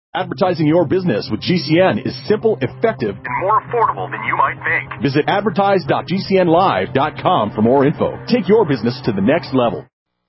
Advertising your business with GCN is simple, effective, and more affordable than you might think. Visit advertise.gcnlive.com for more info. Take your business to the next level.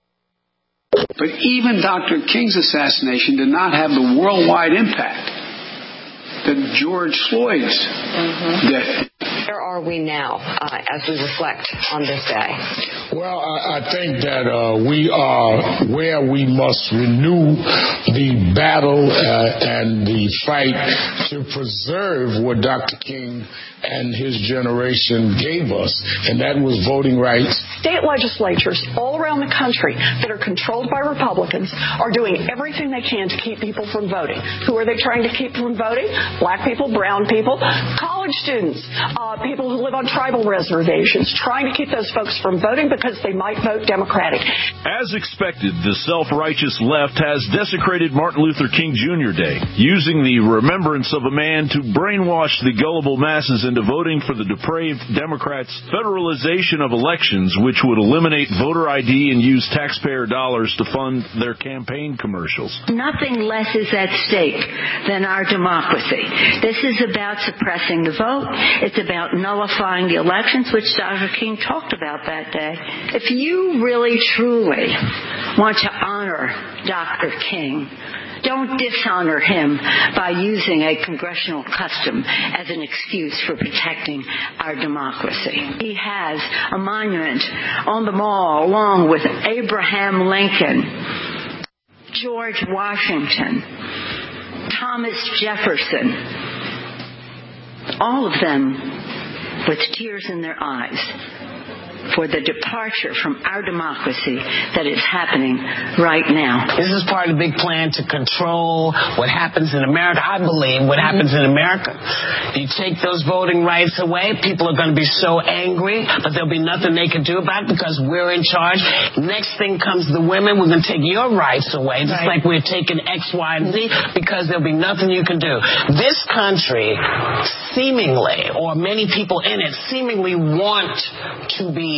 But even Dr. King's assassination did not have the worldwide impact that George Floyd's did. Where are we now as we reflect on this day? Well, I think that we are where we must renew the battle and the fight to preserve what Dr. King and his generation gave us, and that was voting rights. State legislatures all around the country that are controlled by Republicans are doing everything they can to keep people from voting. Who are they trying to keep from voting? Black people, brown people, college students, people who live on tribal reservations, trying to keep those folks from voting because they might vote Democratic. As expected, the self-righteous left has desecrated Martin Luther King Jr. Day, using the remembrance of a man to brainwash the gullible masses into voting for the depraved Democrats' federalization of elections, which would eliminate voter ID and use taxpayer dollars to fund their campaign commercials. Nothing less is at stake than our democracy. This is about suppressing the vote. It's about nullifying the elections, which Dr. King talked about that day. If you really, truly want to honor Dr. King, don't dishonor him by using a congressional custom as an excuse for protecting our democracy. He has a monument on the Mall along with Abraham Lincoln, George Washington, Thomas Jefferson, all of them with tears in their eyes for the departure from our democracy that is happening right now. This is part of the big plan to control what happens in America. I believe what happens in America. You take those voting rights away, people are going to be so angry, but there'll be nothing they can do about it because we're in charge. Next thing comes the women. We're going to take your rights away, just like we're taking X, Y, and Z, because there'll be nothing you can do. This country seemingly, or many people in it, seemingly want to be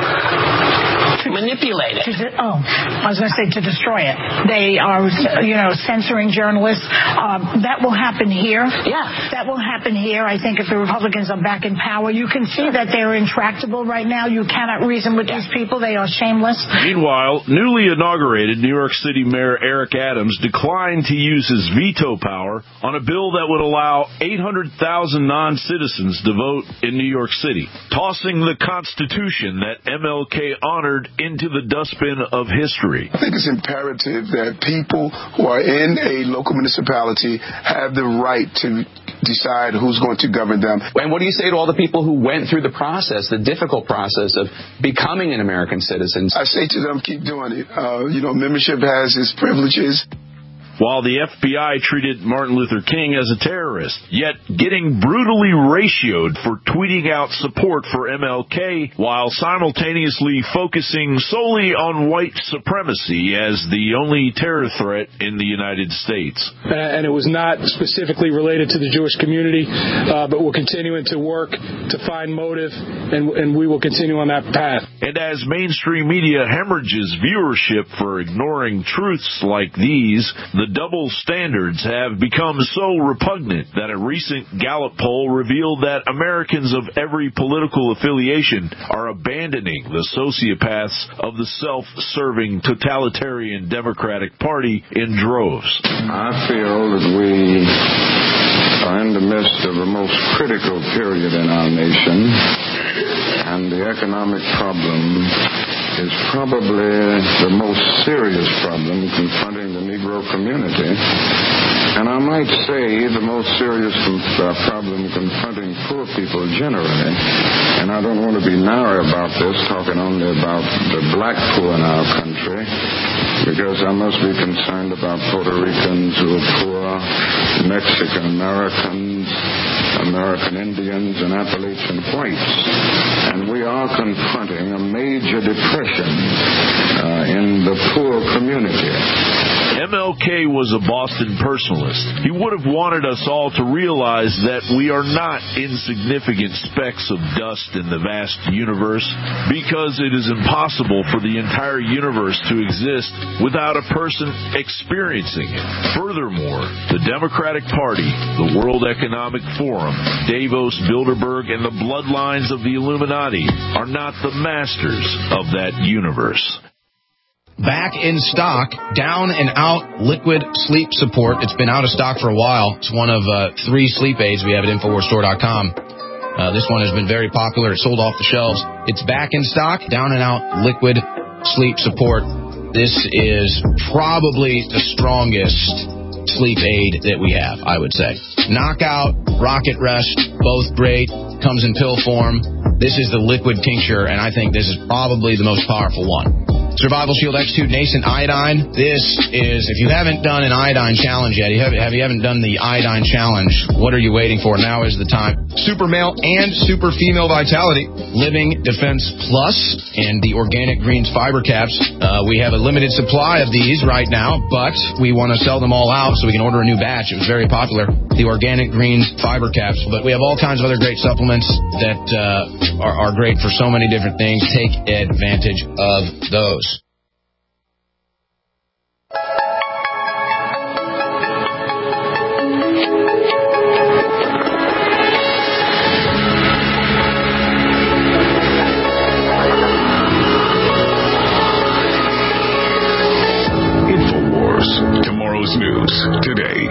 manipulated. I was going to say to destroy it. They are, censoring journalists. That will happen here. Yeah. That will happen here. I think if the Republicans are back in power, you can see that they're intractable right now. You cannot reason with these people. They are shameless. Meanwhile, newly inaugurated New York City Mayor Eric Adams declined to use his veto power on a bill that would allow 800,000 non-citizens to vote in New York City, tossing the Constitution that MLK honored into the dustbin of history. I think it's imperative that people who are in a local municipality have the right to decide who's going to govern them. And what do you say to all the people who went through the process, the difficult process of becoming an American citizen? I say to them, keep doing it. Membership has its privileges. While the FBI treated Martin Luther King as a terrorist, yet getting brutally ratioed for tweeting out support for MLK while simultaneously focusing solely on white supremacy as the only terror threat in the United States. And it was not specifically related to the Jewish community, but we're continuing to work to find motive, and we will continue on that path. And as mainstream media hemorrhages viewership for ignoring truths like these, the double standards have become so repugnant that a recent Gallup poll revealed that Americans of every political affiliation are abandoning the sociopaths of the self-serving totalitarian Democratic Party in droves. I feel that we are in the midst of the most critical period in our nation, and the economic problem is probably the most serious problem confronting the Negro community. And I might say the most serious problem confronting poor people generally. And I don't want to be narrow about this, talking only about the black poor in our country, because I must be concerned about Puerto Ricans who are poor, Mexican Americans, American Indians, and Appalachian whites. And we are confronting a major depression in the poor community. MLK was a Boston personalist. He would have wanted us all to realize that we are not insignificant specks of dust in the vast universe, because it is impossible for the entire universe to exist without a person experiencing it. Furthermore, the Democratic Party, the World Economic Forum, Davos, Bilderberg, and the bloodlines of the Illuminati are not the masters of that universe. Back in stock, Down and Out Liquid Sleep Support. It's been out of stock for a while. It's one of 3 sleep aids we have at InfoWarsStore.com. This one has been very popular. It's sold off the shelves. It's back in stock, Down and Out Liquid Sleep Support. This is probably the strongest sleep aid that we have, I would say. Knockout, Rocket Rest, both great. Comes in pill form. This is the liquid tincture, and I think this is probably the most powerful one. Survival Shield X2 Nascent Iodine. This is, if you haven't done an iodine challenge yet, you haven't done the iodine challenge, what are you waiting for? Now is the time. Super male and super female vitality. Living Defense Plus and the Organic Greens fiber caps. We have a limited supply of these right now, but we want to sell them all out so we can order a new batch. It was very popular. The Organic Greens fiber caps. But we have all kinds of other great supplements that are great for so many different things. Take advantage of those. InfoWars, tomorrow's news today.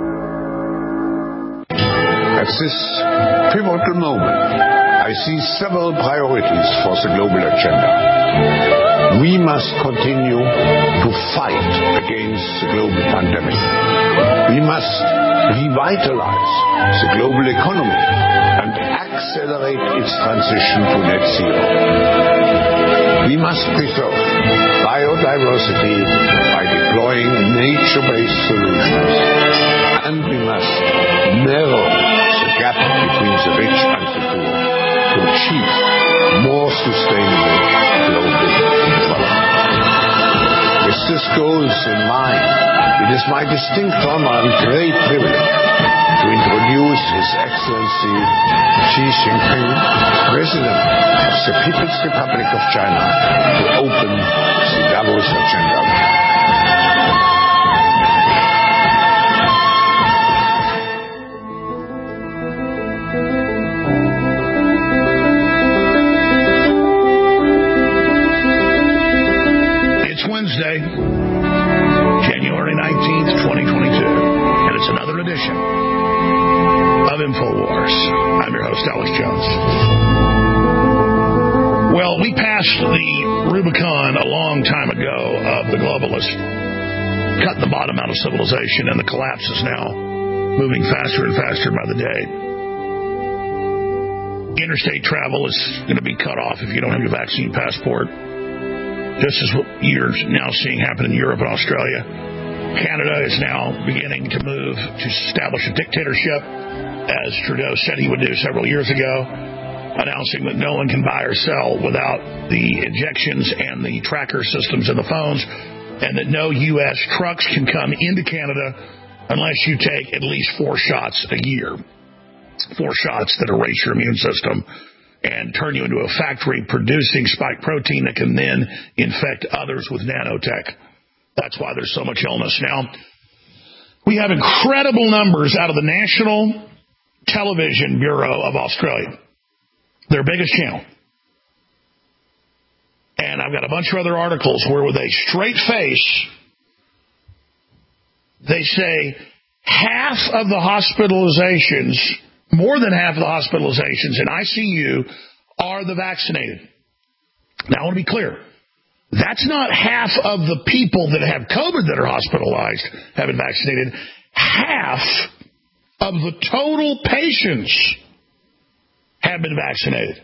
At this pivotal moment, I see several priorities for the global agenda. We must continue to fight against the global pandemic. We must revitalize the global economy and accelerate its transition to net zero. We must preserve biodiversity by deploying nature-based solutions. And we must narrow the gap between the rich and the poor to achieve more sustainable global development. With these goals in mind, it is my distinct honor and great privilege to introduce His Excellency Xi Jinping, President of the People's Republic of China, to open the Davos agenda. Wednesday, January 19th, 2022, and it's another edition of InfoWars. I'm your host, Alex Jones. Well, we passed the Rubicon a long time ago of the globalists cutting the bottom out of civilization, and the collapse is now moving faster and faster by the day. Interstate travel is going to be cut off if you don't have your vaccine passport. This is what you're now seeing happen in Europe and Australia. Canada is now beginning to move to establish a dictatorship, as Trudeau said he would do several years ago, announcing that no one can buy or sell without the injections and the tracker systems in the phones, and that no U.S. trucks can come into Canada unless you take at least 4 shots a year. 4 shots that erase your immune system and turn you into a factory producing spike protein that can then infect others with nanotech. That's why there's so much illness. Now, we have incredible numbers out of the National Television Bureau of Australia, their biggest channel. And I've got a bunch of other articles where with a straight face, they say half of the hospitalizations, more than half of the hospitalizations in ICU are the vaccinated. Now, I want to be clear. That's not half of the people that have COVID that are hospitalized have been vaccinated. Half of the total patients have been vaccinated,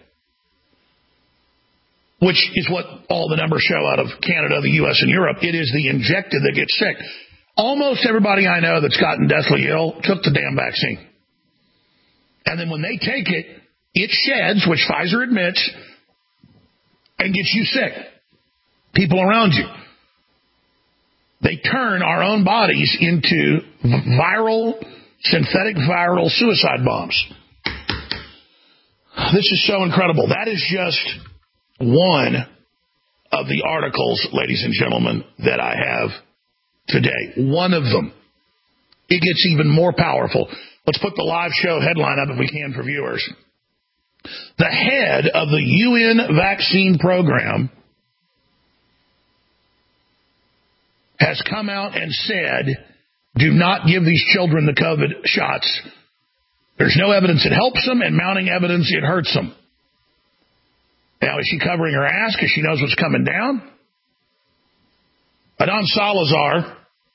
which is what all the numbers show out of Canada, the U.S., and Europe. It is the injected that gets sick. Almost everybody I know that's gotten deathly ill took the damn vaccine. And then when they take it, it sheds, which Pfizer admits, and gets you sick. People around you. They turn our own bodies into synthetic viral suicide bombs. This is so incredible. That is just one of the articles, ladies and gentlemen, that I have today. One of them. It gets even more powerful. Let's put the live show headline up if we can for viewers. The head of the UN vaccine program has come out and said, do not give these children the COVID shots. There's no evidence it helps them, and mounting evidence it hurts them. Now, is she covering her ass because she knows what's coming down? Adnan Salazar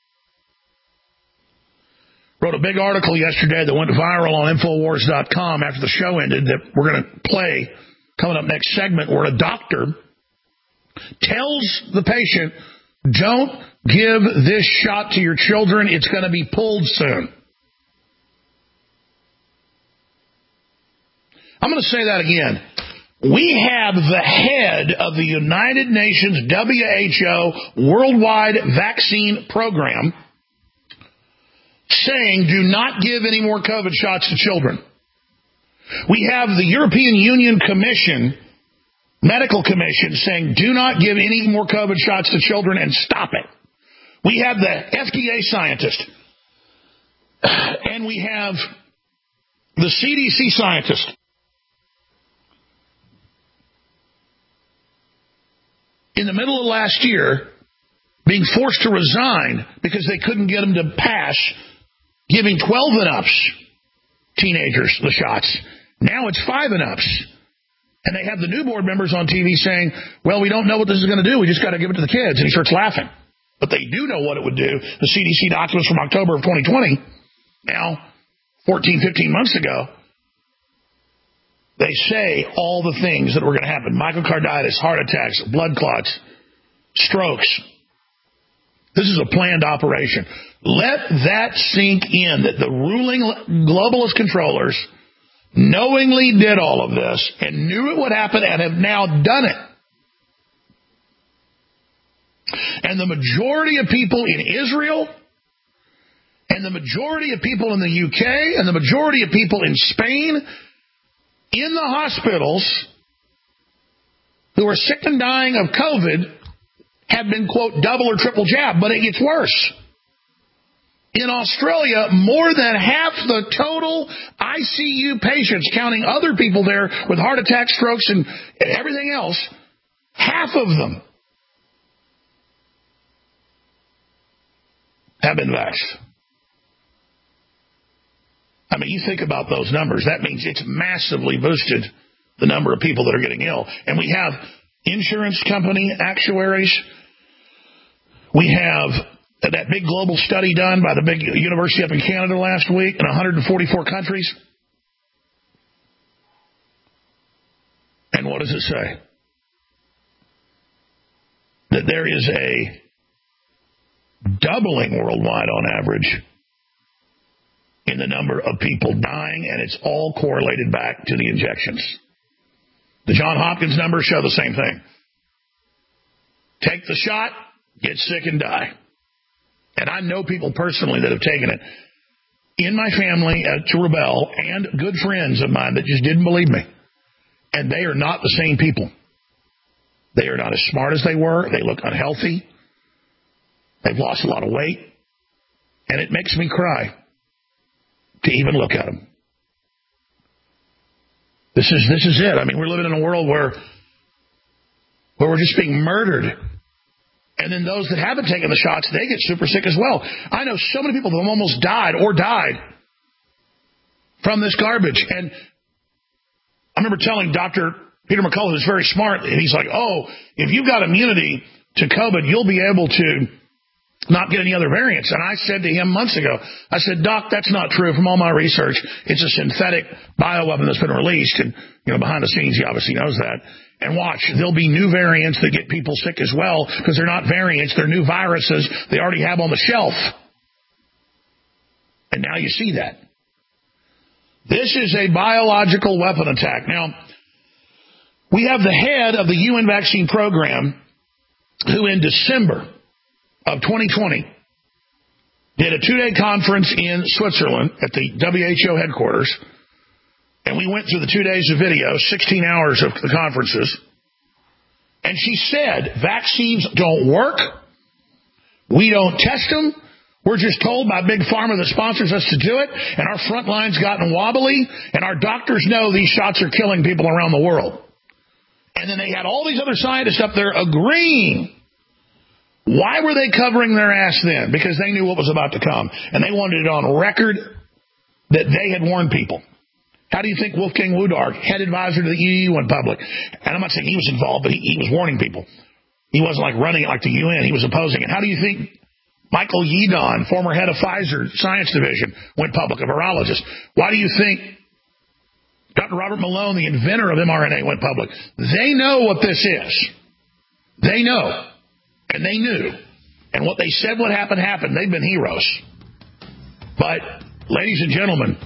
wrote a big article yesterday that went viral on Infowars.com after the show ended that we're going to play coming up next segment, where a doctor tells the patient, don't give this shot to your children. It's going to be pulled soon. I'm going to say that again. We have the head of the United Nations WHO Worldwide Vaccine Program saying do not give any more COVID shots to children. We have the European Union Commission, Medical Commission, saying do not give any more COVID shots to children and stop it. We have the FDA scientist, and we have the CDC scientist. In the middle of last year, being forced to resign because they couldn't get them to pass giving 12 and ups, teenagers, the shots. Now it's 5 and ups. And they have the new board members on TV saying, well, we don't know what this is going to do. We just got to give it to the kids. And he starts laughing. But they do know what it would do. The CDC documents from October of 2020, now 14, 15 months ago, they say all the things that were going to happen. Myocarditis, heart attacks, blood clots, strokes. This is a planned operation. Let that sink in, that the ruling globalist controllers knowingly did all of this and knew it would happen and have now done it. And the majority of people in Israel and the majority of people in the UK and the majority of people in Spain in the hospitals who are sick and dying of COVID have been, quote, double or triple jab, but it gets worse. In Australia, more than half the total ICU patients, counting other people there with heart attacks, strokes, and everything else, half of them have been vaxxed. I mean, you think about those numbers. That means it's massively boosted the number of people that are getting ill. And we have insurance company actuaries. We have that big global study done by the big university up in Canada last week in 144 countries. And what does it say? That there is a doubling worldwide on average in the number of people dying, and it's all correlated back to the injections. The Johns Hopkins numbers show the same thing. Take the shot, get sick and die. And I know people personally that have taken it in my family to rebel, and good friends of mine that just didn't believe me. And they are not the same people. They are not as smart as they were. They look unhealthy. They've lost a lot of weight. And it makes me cry to even look at them. This is it. I mean, we're living in a world where we're just being murdered. And then those that haven't taken the shots, they get super sick as well. I know so many people that have almost died or died from this garbage. And I remember telling Dr. Peter McCullough, who's very smart, and he's like, oh, if you've got immunity to COVID, you'll be able to not get any other variants. And I said to him months ago, I said, Doc, that's not true. From all my research, it's a synthetic bioweapon that's been released. And, behind the scenes, he obviously knows that. And watch, there'll be new variants that get people sick as well, because they're not variants, they're new viruses they already have on the shelf. And now you see that. This is a biological weapon attack. Now, we have the head of the UN vaccine program who in December of 2020 did a 2-day conference in Switzerland at the WHO headquarters, and we went through the 2 days of video, 16 hours of the conferences, and she said, vaccines don't work, we don't test them, we're just told by Big Pharma that sponsors us to do it, and our front line's gotten wobbly, and our doctors know these shots are killing people around the world. And then they had all these other scientists up there agreeing. Why were they covering their ass then? Because they knew what was about to come, and they wanted it on record that they had warned people. How do you think Wolfgang Wodarg, head advisor to the EU, went public? And I'm not saying he was involved, but he was warning people. He wasn't like running it like the UN. He was opposing it. How do you think Michael Yeadon, former head of Pfizer Science Division, went public, a virologist? Why do you think Dr. Robert Malone, the inventor of mRNA, went public? They know what this is. They know. And they knew. And what they said would happen, happened. They've been heroes. But, ladies and gentlemen,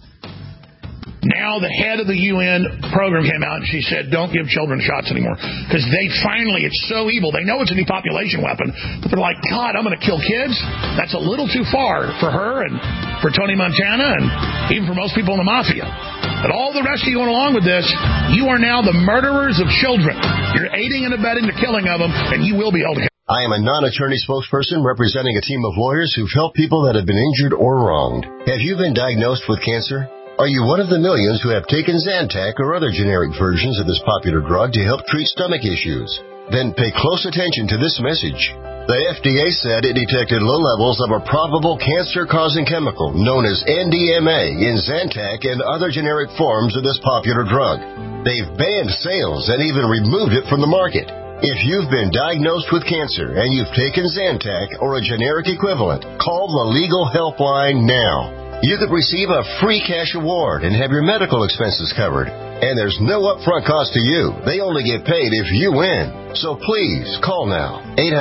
now the head of the UN program came out and she said, don't give children shots anymore. Because they finally, it's so evil. They know it's a depopulation weapon. But they're like, God, I'm going to kill kids? That's a little too far for her and for Tony Montana and even for most people in the mafia. But all the rest of you going along with this, you are now the murderers of children. You're aiding and abetting the killing of them, and you will be held accountable. I am a non-attorney spokesperson representing a team of lawyers who've helped people that have been injured or wronged. Have you been diagnosed with cancer? Are you one of the millions who have taken Zantac or other generic versions of this popular drug to help treat stomach issues? Then pay close attention to this message. The FDA said it detected low levels of a probable cancer-causing chemical known as NDMA in Zantac and other generic forms of this popular drug. They've banned sales and even removed it from the market. If you've been diagnosed with cancer and you've taken Zantac or a generic equivalent, call the Legal Helpline now. You could receive a free cash award and have your medical expenses covered. And there's no upfront cost to you. They only get paid if you win. So please, call now.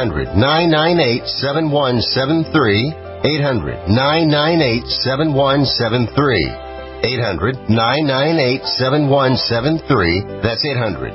800-998-7173. 800-998-7173. 800-998-7173. That's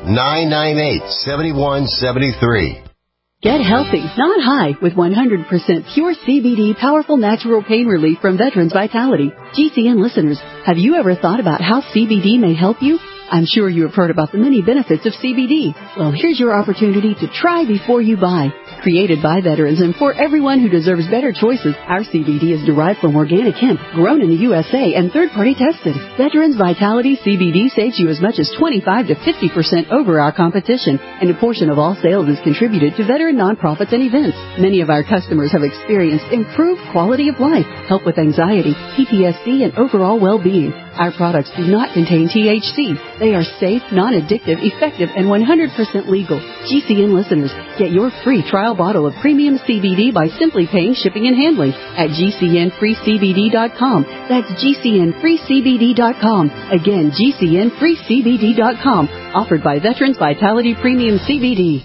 800-998-7173. Get healthy, not high, with 100% pure CBD powerful natural pain relief from Veterans Vitality. GCN listeners, have you ever thought about how CBD may help you? I'm sure you have heard about the many benefits of CBD. Well, here's your opportunity to try before you buy. Created by veterans and for everyone who deserves better choices, our CBD is derived from organic hemp, grown in the USA, and third-party tested. Veterans Vitality CBD saves you as much as 25 to 50% over our competition, and a portion of all sales is contributed to veteran nonprofits and events. Many of our customers have experienced improved quality of life, help with anxiety, PTSD, and overall well-being. Our products do not contain THC. They are safe, non-addictive, effective, and 100% legal. GCN listeners, get your free trial bottle of premium CBD by simply paying shipping and handling at GCNFreeCBD.com. That's GCNFreeCBD.com. Again, GCNFreeCBD.com. Offered by Veterans Vitality Premium CBD.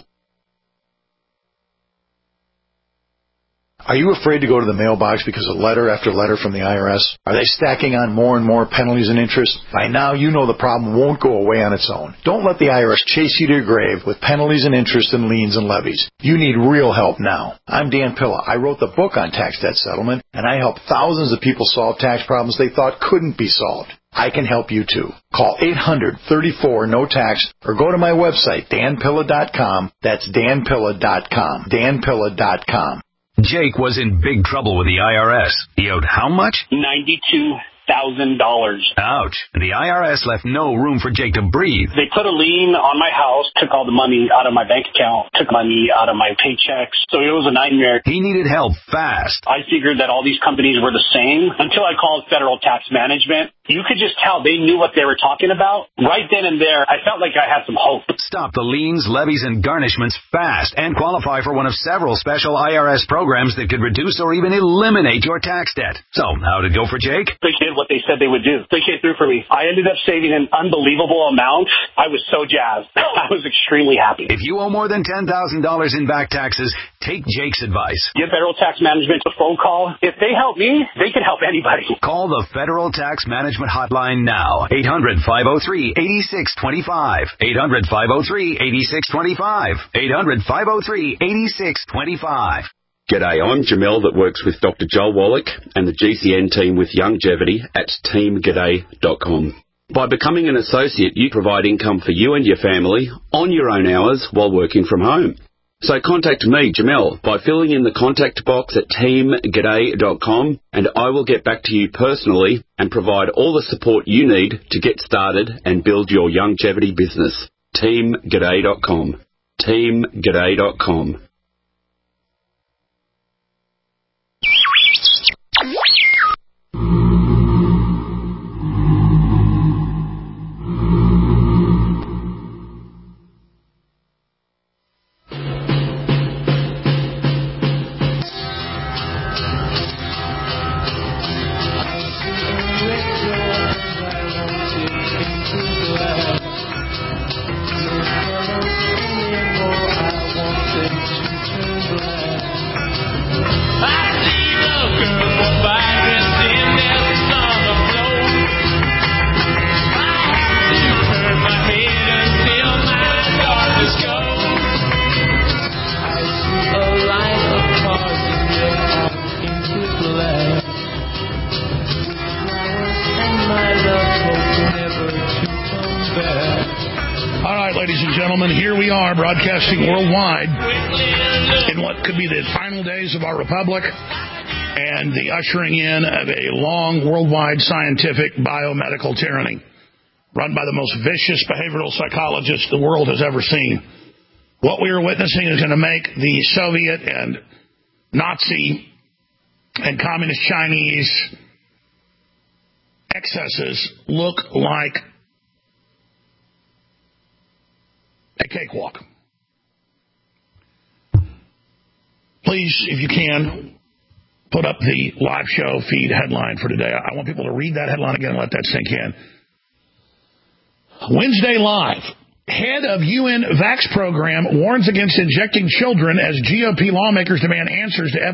Are you afraid to go to the mailbox because of letter after letter from the IRS? Are they stacking on more and more penalties and interest? By now, you know the problem won't go away on its own. Don't let the IRS chase you to your grave with penalties and interest and liens and levies. You need real help now. I'm Dan Pilla. I wrote the book on tax debt settlement, and I help thousands of people solve tax problems they thought couldn't be solved. I can help you too. Call 800-34-NO-TAX or go to my website, danpilla.com. That's danpilla.com. danpilla.com. Jake was in big trouble with the IRS. He owed how much? $92,000. Ouch. The IRS left no room for Jake to breathe. They put a lien on my house, took all the money out of my bank account, took money out of my paychecks. So it was a nightmare. He needed help fast. I figured that all these companies were the same until I called Federal Tax Management. You could just tell they knew what they were talking about. Right then and there, I felt like I had some hope. Stop the liens, levies, and garnishments fast and qualify for one of several special IRS programs that could reduce or even eliminate your tax debt. So, how'd it go for Jake? They did what they said they would do. They came through for me. I ended up saving an unbelievable amount. I was so jazzed. I was extremely happy. If you owe more than $10,000 in back taxes, take Jake's advice. Give Federal Tax Management a phone call. If they help me, they can help anybody. Call the Federal Tax Management hotline now. 800-503-8625. 800-503-8625. 800-503-8625. G'day, I'm Jamel that works with Dr. Joel Wallach and the GCN team with Longevity at teamg'day.com. By becoming an associate, you provide income for you and your family on your own hours while working from home. So contact me, Jamel, by filling in the contact box at teamg'day.com, and I will get back to you personally and provide all the support you need to get started and build your longevity business. teamg'day.com. teamg'day.com. Broadcasting worldwide in what could be the final days of our republic and the ushering in of a long worldwide scientific biomedical tyranny run by the most vicious behavioral psychologists the world has ever seen. What we are witnessing is going to make the Soviet and Nazi and communist Chinese excesses look like a cakewalk. Please, if you can, put up the live show feed headline for today. I want people to read that headline again and let that sink in. Wednesday Live. Head of UN Vax program warns against injecting children as GOP lawmakers demand answers to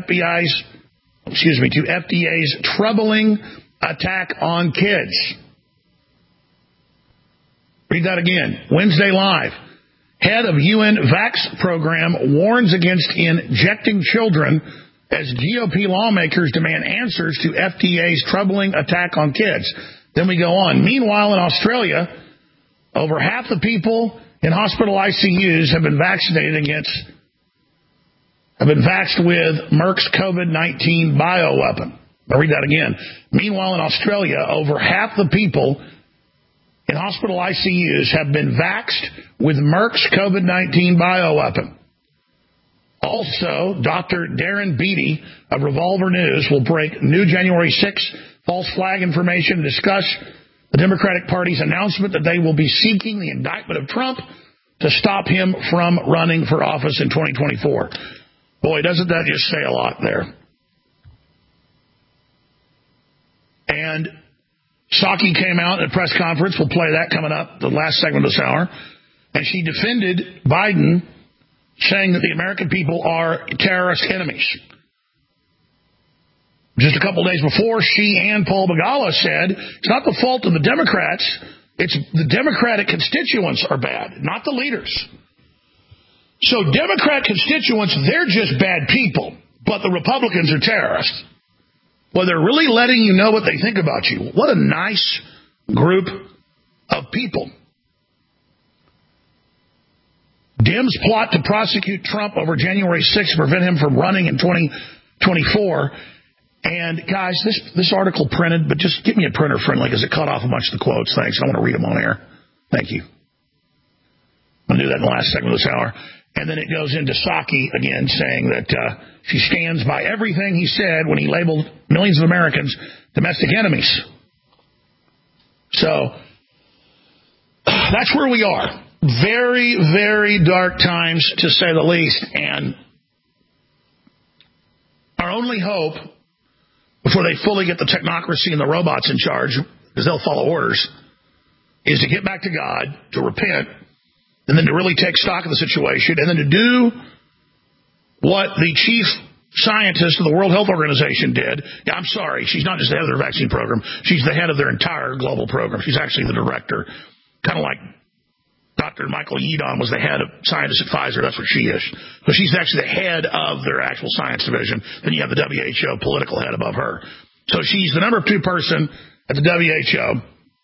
FDA's troubling attack on kids. Read that again. Wednesday Live. Head of UN Vax program warns against injecting children as GOP lawmakers demand answers to FDA's troubling attack on kids. Then we go on. Meanwhile, in Australia, over half the people in hospital ICUs have been vaxxed with Merck's COVID-19 bioweapon. I'll read that again. Meanwhile, in Australia, over half the people in hospital ICUs have been vaxxed with Merck's COVID-19 bioweapon. Also, Dr. Darren Beattie of Revolver News will break new January 6 false flag information and discuss the Democratic Party's announcement that they will be seeking the indictment of Trump to stop him from running for office in 2024. Boy, doesn't that just say a lot there? And Psaki came out at a press conference. We'll play that coming up, the last segment of this hour. And she defended Biden, saying that the American people are terrorist enemies. Just a couple days before, she and Paul Begala said it's not the fault of the Democrats. It's the Democratic constituents are bad, not the leaders. So Democrat constituents, they're just bad people, but the Republicans are terrorists. Well, they're really letting you know what they think about you. What a nice group of people. Dems plot to prosecute Trump over January 6th to prevent him from running in 2024. And, guys, this article printed, but just get me a printer friendly because it cut off a bunch of the quotes. Thanks. I don't want to read them on air. Thank you. I'm going to do that in the last segment of this hour. And then it goes into Psaki again saying that she stands by everything he said when he labeled millions of Americans domestic enemies. So that's where we are. Very, very dark times, to say the least. And our only hope, before they fully get the technocracy and the robots in charge, because they'll follow orders, is to get back to God, to repent, and then to really take stock of the situation, and then to do what the chief scientist of the World Health Organization did. Yeah, I'm sorry, she's not just the head of their vaccine program. She's the head of their entire global program. She's actually the director. Kind of like Dr. Michael Yeadon was the head of scientists at Pfizer. That's what she is. So she's actually the head of their actual science division. Then you have the WHO political head above her. So she's the number 2 person at the WHO.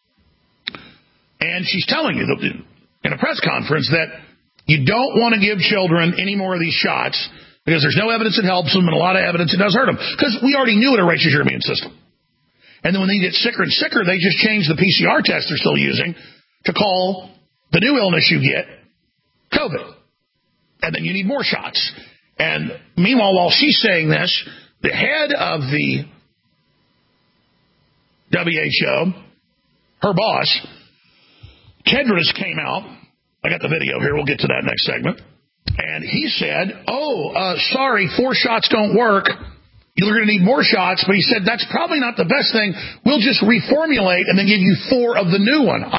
And she's telling you in a press conference that you don't want to give children any more of these shots because there's no evidence it helps them and a lot of evidence it does hurt them. Because we already knew it erases your immune system. And then when they get sicker and sicker, they just change the PCR test they're still using to call the new illness you get COVID. And then you need more shots. And meanwhile, while she's saying this, the head of the WHO, her boss, Tedros, came out. I got the video here. We'll get to that next segment. And he said, sorry, 4 shots don't work. You're going to need more shots. But he said, that's probably not the best thing. We'll just reformulate and then give you 4 of the new one.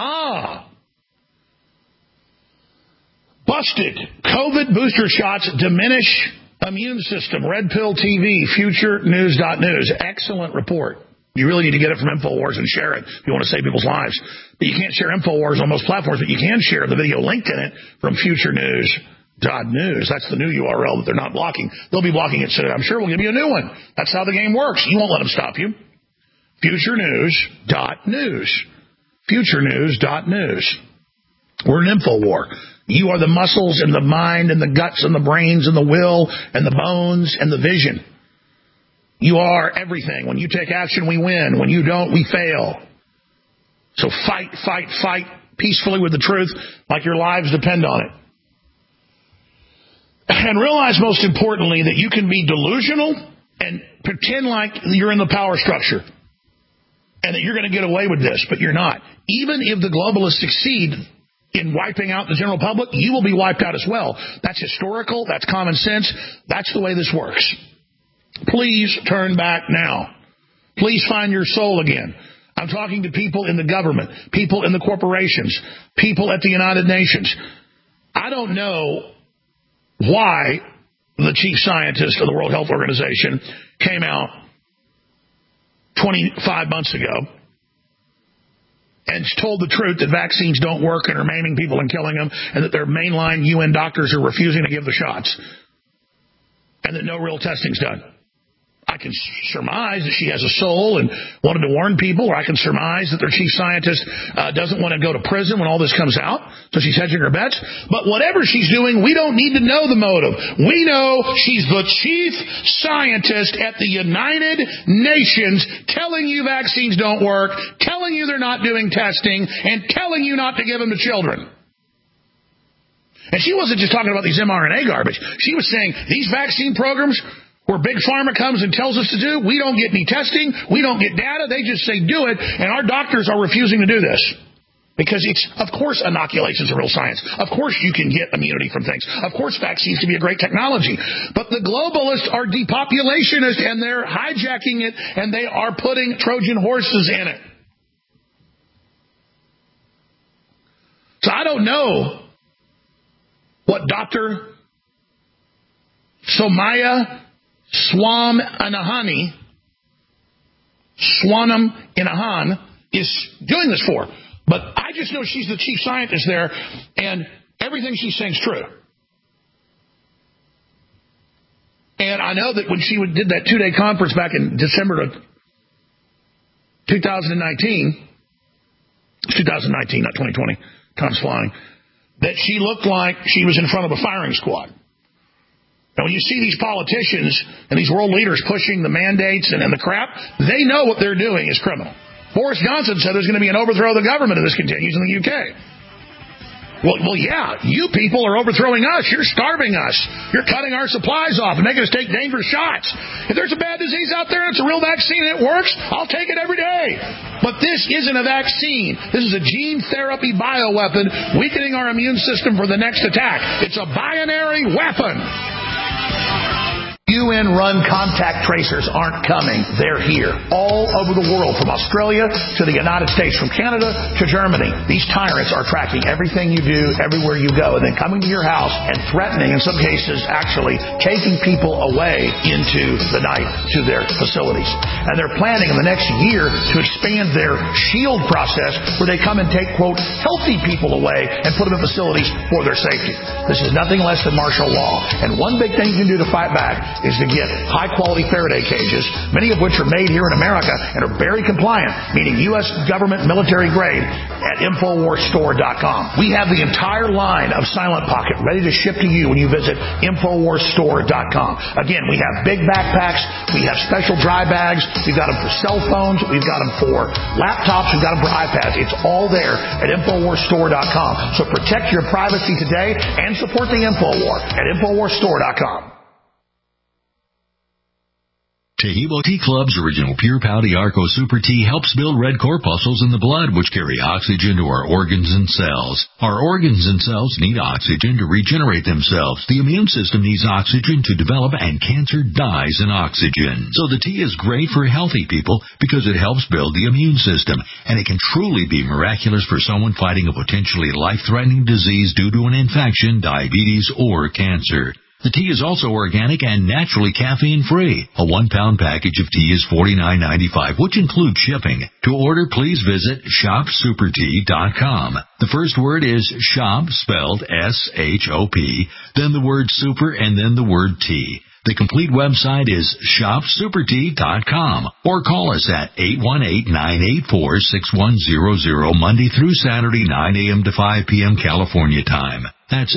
Busted. COVID booster shots diminish immune system. Red Pill TV, futurenews.news. Excellent report. You really need to get it from InfoWars and share it if you want to save people's lives. But you can't share InfoWars on most platforms, but you can share the video linked in it from futurenews.news. That's the new URL that they're not blocking. They'll be blocking it soon. I'm sure we'll give you a new one. That's how the game works. You won't let them stop you. Futurenews.news. Futurenews.news. We're an InfoWar. You are the muscles and the mind and the guts and the brains and the will and the bones and the vision. You are everything. When you take action, we win. When you don't, we fail. So fight peacefully with the truth like your lives depend on it. And realize, most importantly, that you can be delusional and pretend like you're in the power structure and that you're going to get away with this, but you're not. Even if the globalists succeed in wiping out the general public, you will be wiped out as well. That's historical. That's common sense. That's the way this works. Please turn back now. Please find your soul again. I'm talking to people in the government, people in the corporations, people at the United Nations. I don't know why the chief scientist of the World Health Organization came out 25 months ago and told the truth that vaccines don't work and are maiming people and killing them, and that their mainline UN doctors are refusing to give the shots, and that no real testing's done. I can surmise that she has a soul and wanted to warn people, or I can surmise that their chief scientist doesn't want to go to prison when all this comes out, so she's hedging her bets. But whatever she's doing, we don't need to know the motive. We know she's the chief scientist at the United Nations telling you vaccines don't work, telling you they're not doing testing, and telling you not to give them to children. And she wasn't just talking about these mRNA garbage. She was saying these vaccine programs where Big Pharma comes and tells us to do, we don't get any testing, we don't get data, they just say do it, and our doctors are refusing to do this. Because it's, of course, inoculations are real science. Of course you can get immunity from things. Of course vaccines can be a great technology. But the globalists are depopulationist, and they're hijacking it, and they are putting Trojan horses in it. So I don't know what Dr. Soumya Swaminathan is doing this for. But I just know she's the chief scientist there, and everything she's saying is true. And I know that when she did that 2-day conference back in December of 2019, 2019, not 2020, time's flying, that she looked like she was in front of a firing squad. Now, when you see these politicians and these world leaders pushing the mandates and the crap, they know what they're doing is criminal. Boris Johnson said there's going to be an overthrow of the government if this continues in the UK. Well, yeah, you people are overthrowing us. You're starving us. You're cutting our supplies off and making us take dangerous shots. If there's a bad disease out there and it's a real vaccine and it works, I'll take it every day. But this isn't a vaccine. This is a gene therapy bioweapon weakening our immune system for the next attack. It's a binary weapon. UN-run contact tracers aren't coming. They're here. All over the world, from Australia to the United States, from Canada to Germany. These tyrants are tracking everything you do, everywhere you go, and then coming to your house and threatening, in some cases, actually taking people away into the night to their facilities. And they're planning in the next year to expand their SHIELD process, where they come and take, quote, healthy people away and put them in facilities for their safety. This is nothing less than martial law. And one big thing you can do to fight back is to get high-quality Faraday cages, many of which are made here in America and are very compliant, meaning U.S. government military grade, at InfoWarsStore.com. We have the entire line of Silent Pocket ready to ship to you when you visit InfoWarsStore.com. Again, we have big backpacks, we have special dry bags, we've got them for cell phones, we've got them for laptops, we've got them for iPads. It's all there at InfoWarsStore.com. So protect your privacy today and support the InfoWar at InfoWarsStore.com. Tehebo Tea Club's original Pure Pouty Arco Super Tea helps build red corpuscles in the blood, which carry oxygen to our organs and cells. Our organs and cells need oxygen to regenerate themselves. The immune system needs oxygen to develop, and cancer dies in oxygen. So the tea is great for healthy people because it helps build the immune system, and it can truly be miraculous for someone fighting a potentially life-threatening disease due to an infection, diabetes, or cancer. The tea is also organic and naturally caffeine-free. A 1-pound package of tea is $49.95, which includes shipping. To order, please visit ShopSuperTea.com. The first word is shop, spelled S-H-O-P, then the word super, and then the word tea. The complete website is ShopSuperTea.com, or call us at 818-984-6100, Monday through Saturday, 9 a.m. to 5 p.m. California time. That's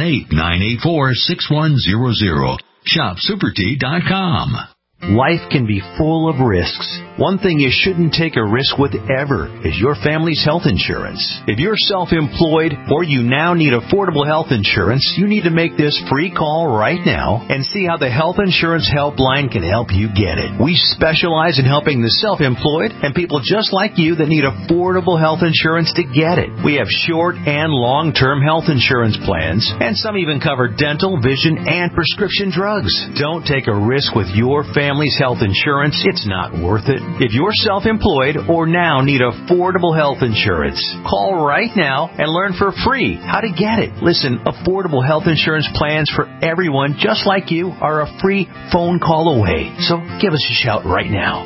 818-984-6100. ShopSuperTea.com. Life can be full of risks. One thing you shouldn't take a risk with ever is your family's health insurance. If you're self-employed or you now need affordable health insurance, you need to make this free call right now and see how the Health Insurance Helpline can help you get it. We specialize in helping the self-employed and people just like you that need affordable health insurance to get it. We have short and long-term health insurance plans, and some even cover dental, vision, and prescription drugs. Don't take a risk with your family's health insurance. It's not worth it. If you're self-employed or now need affordable health insurance, call right now and learn for free how to get it. Listen, affordable health insurance plans for everyone just like you are a free phone call away. So give us a shout right now.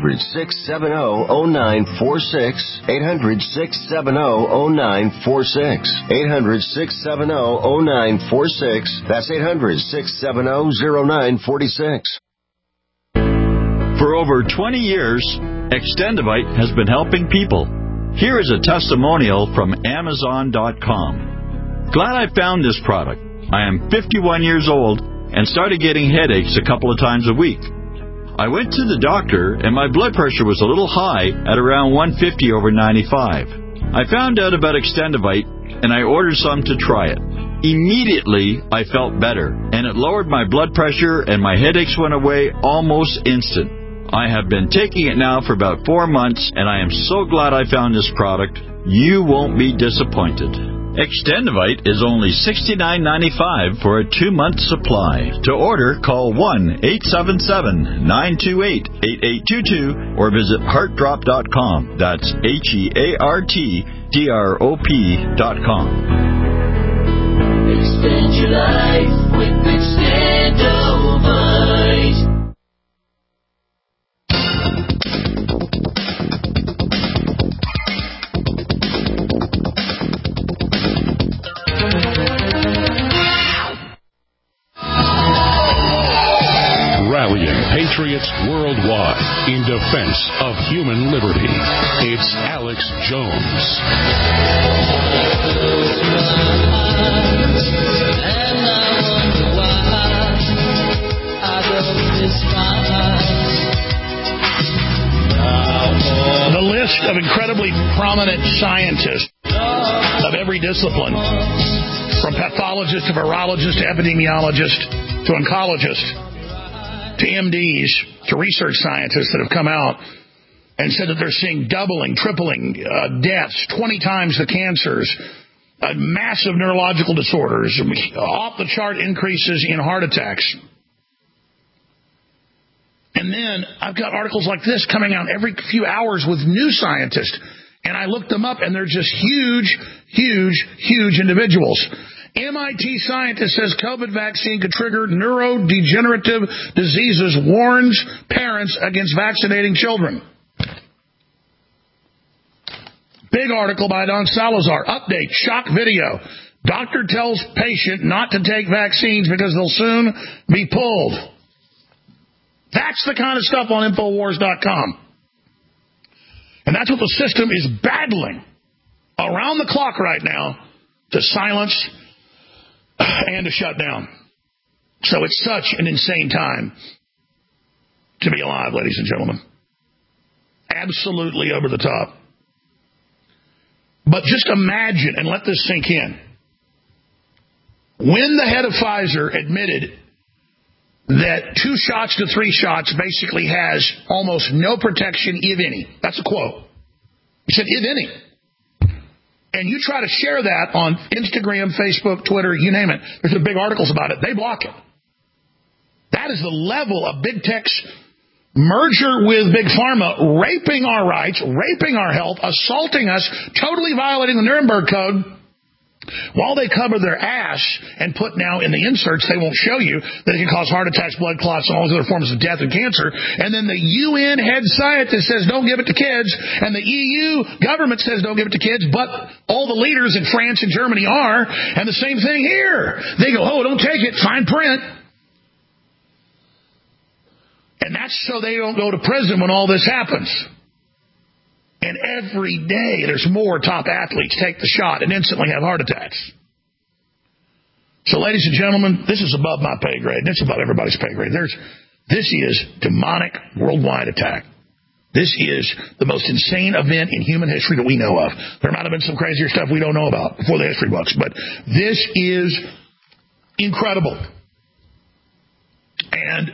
800-670-0946. 800-670-0946. 800-670-0946. That's 800-670-0946. For over 20 years, Extendivite has been helping people. Here is a testimonial from Amazon.com. Glad I found this product. I am 51 years old and started getting headaches a couple of times a week. I went to the doctor and my blood pressure was a little high at around 150 over 95. I found out about Extendivite and I ordered some to try it. Immediately, I felt better, and it lowered my blood pressure and my headaches went away almost instant. I have been taking it now for about 4 months, and I am so glad I found this product. You won't be disappointed. Extendivite is only $69.95 for a 2-month supply. To order, call 1-877-928-8822 or visit heartdrop.com. That's HEARTDROP.com. Extend your life with Extendivite. Rallying patriots worldwide in defense of human liberty. It's Alex Jones. The list of incredibly prominent scientists of every discipline, from pathologists to virologists to epidemiologists to oncologists to MDs to research scientists that have come out and said that they're seeing doubling, tripling deaths, 20 times the cancers, massive neurological disorders, off-the-chart increases in heart attacks. And then I've got articles like this coming out every few hours with new scientists. And I looked them up, and they're just huge, huge, huge individuals. MIT scientist says COVID vaccine could trigger neurodegenerative diseases, warns parents against vaccinating children. Big article by Don Salazar. Update, shock video. Doctor tells patient not to take vaccines because they'll soon be pulled. That's the kind of stuff on Infowars.com. And that's what the system is battling around the clock right now to silence and to shut down. So it's such an insane time to be alive, ladies and gentlemen. Absolutely over the top. But just imagine, and let this sink in, when the head of Pfizer admitted that 2 shots to 3 shots basically has almost no protection, if any. That's a quote. He said, if any. And you try to share that on Instagram, Facebook, Twitter, you name it. There's big articles about it. They block it. That is the level of big tech's merger with Big Pharma, raping our rights, raping our health, assaulting us, totally violating the Nuremberg Code. While they cover their ass and put now in the inserts, they won't show you that it can cause heart attacks, blood clots, and all these other forms of death and cancer. And then the UN head scientist says don't give it to kids. And the EU government says don't give it to kids. But all the leaders in France and Germany are. And the same thing here. They go, oh, don't take it. Fine print. And that's so they don't go to prison when all this happens. And every day there's more top athletes take the shot and instantly have heart attacks. So, ladies and gentlemen, this is above my pay grade. It's above everybody's pay grade. This is demonic worldwide attack. This is the most insane event in human history that we know of. There might have been some crazier stuff we don't know about before the history books, but this is incredible. And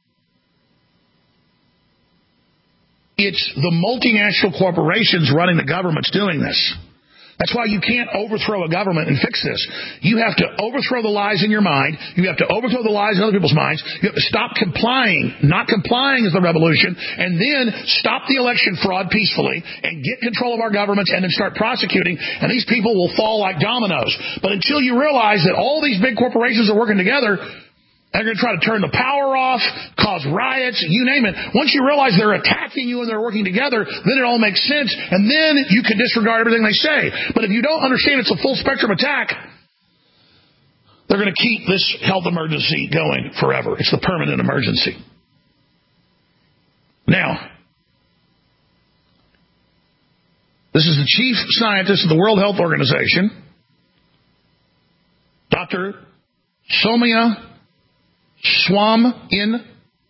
it's the multinational corporations running the governments doing this. That's why you can't overthrow a government and fix this. You have to overthrow the lies in your mind. You have to overthrow the lies in other people's minds. You have to stop complying. Not complying is the revolution. And then stop the election fraud peacefully and get control of our governments and then start prosecuting. And these people will fall like dominoes. But until you realize that all these big corporations are working together, they're going to try to turn the power off, cause riots, you name it. Once you realize they're attacking you and they're working together, then it all makes sense, and then you can disregard everything they say. But if you don't understand it's a full spectrum attack, they're going to keep this health emergency going forever. It's the permanent emergency. Now, this is the chief scientist of the World Health Organization, Dr. Soumya Swaminathan,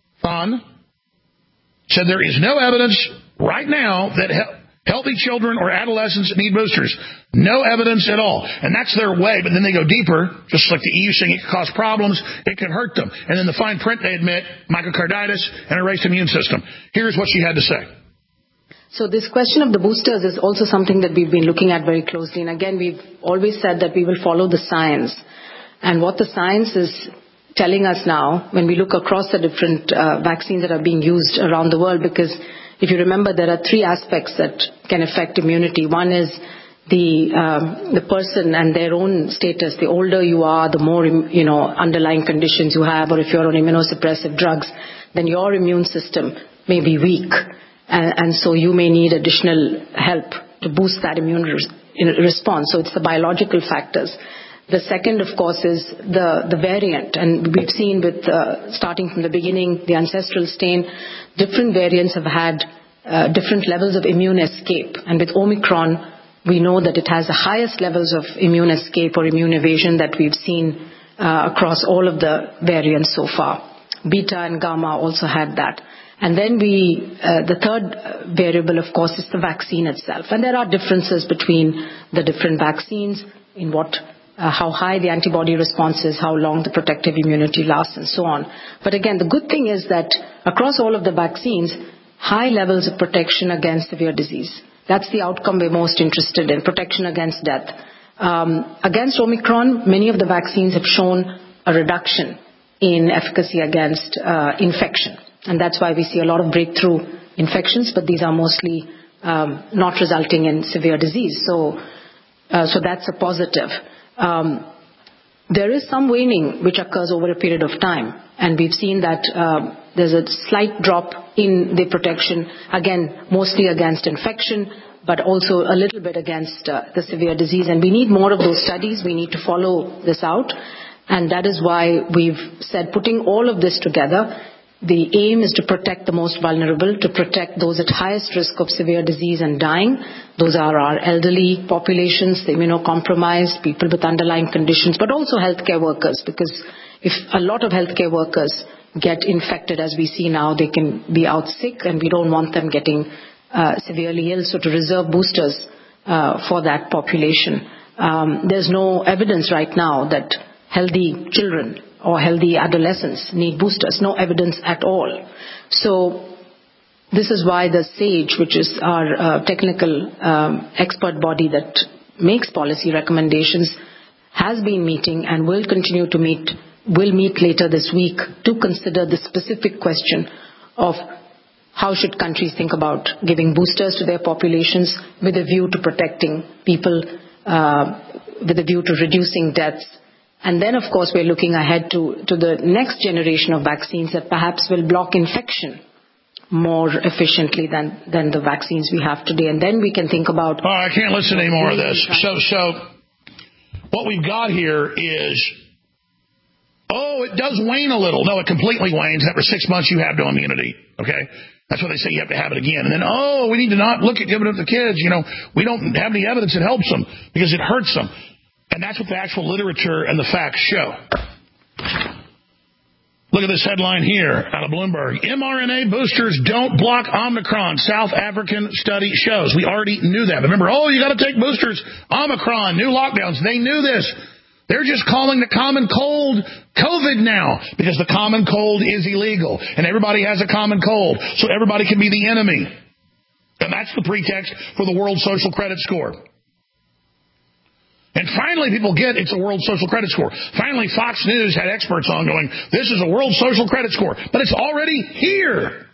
said there is no evidence right now that healthy children or adolescents need boosters. No evidence at all. And that's their way, but then they go deeper, just like the EU saying it can cause problems, it can hurt them. And then the fine print they admit, myocarditis and erased immune system. Here's what she had to say. So this question of the boosters is also something that we've been looking at very closely. And again, we've always said that we will follow the science. And what the science is telling us now, when we look across the different vaccines that are being used around the world, because if you remember, there are 3 aspects that can affect immunity. One is the person and their own status. The older you are, the more underlying conditions you have, or if you're on immunosuppressive drugs, then your immune system may be weak, and so you may need additional help to boost that immune response. So it's the biological factors. The second, of course, is the variant. And we've seen with, starting from the beginning, the ancestral strain, different variants have had different levels of immune escape. And with Omicron, we know that it has the highest levels of immune escape or immune evasion that we've seen across all of the variants so far. Beta and Gamma also had that. And then the third variable, of course, is the vaccine itself. And there are differences between the different vaccines in how high the antibody response is, how long the protective immunity lasts, and so on. But again, the good thing is that across all of the vaccines, high levels of protection against severe disease. That's the outcome we're most interested in, protection against death. Against Omicron, many of the vaccines have shown a reduction in efficacy against infection. And that's why we see a lot of breakthrough infections, but these are mostly not resulting in severe disease. So that's a positive. There is some waning which occurs over a period of time, and we've seen that there's a slight drop in the protection, again, mostly against infection, but also a little bit against the severe disease. And we need more of those studies. We need to follow this out. And that is why we've said, putting all of this together, the aim is to protect the most vulnerable, to protect those at highest risk of severe disease and dying. Those are our elderly populations, the immunocompromised, people with underlying conditions, but also healthcare workers, because if a lot of healthcare workers get infected, as we see now, they can be out sick, and we don't want them getting severely ill. So to reserve boosters for that population. There's no evidence right now that healthy children or healthy adolescents need boosters. No evidence at all. So this is why the SAGE, which is our technical expert body that makes policy recommendations, has been meeting and will continue to meet, will meet later this week to consider the specific question of how should countries think about giving boosters to their populations with a view to protecting people, with a view to reducing deaths. And then, of course, we're looking ahead to the next generation of vaccines that perhaps will block infection more efficiently than the vaccines we have today. And then we can think about... Oh, I can't listen to any more of this. So what we've got here is, it does wane a little. No, it completely wanes. After 6 months, you have no immunity. Okay? That's why they say you have to have it again. And then, we need to not look at giving it to kids. We don't have any evidence it helps them because it hurts them. And that's what the actual literature and the facts show. Look at this headline here out of Bloomberg. mRNA boosters don't block Omicron. South African study shows. We already knew that. Remember, you got to take boosters. Omicron, new lockdowns. They knew this. They're just calling the common cold COVID now because the common cold is illegal. And everybody has a common cold. So everybody can be the enemy. And that's the pretext for the World Social Credit Score. And finally, people get it's a World Social Credit Score. Finally, Fox News had experts on going, this is a World Social Credit Score. But it's already here.